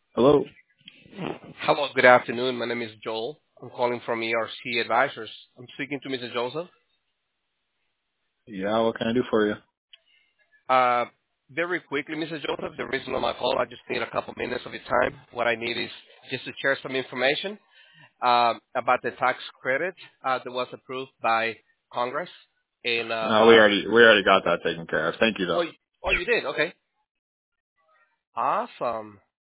Hello. Hello, good afternoon. My name is Joel. I'm calling from ERC Advisors. I'm speaking to Mr. Joseph. Yeah, what can I do for you? Uh, Very quickly, Mr. Joseph, the reason of my call, I just need a couple minutes of your time. What I need is just to share some information about the tax credit that was approved by Congress. And We already got that taken care of. Thank you though. oh, you did? Okay. Awesome.